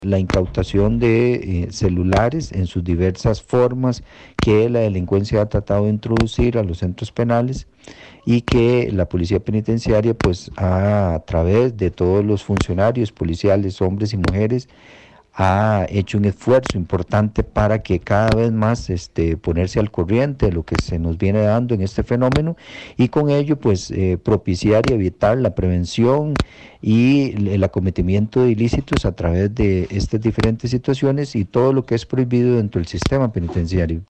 la incautación de celulares en sus diversas formas que la delincuencia ha tratado de introducir a los centros penales y que la policía penitenciaria pues a través de todos los funcionarios policiales, hombres y mujeres, ha hecho un esfuerzo importante para que cada vez más ponerse al corriente de lo que se nos viene dando en este fenómeno y con ello pues propiciar y evitar la prevención y el acometimiento de ilícitos a través de estas diferentes situaciones y todo lo que es prohibido dentro del sistema penitenciario.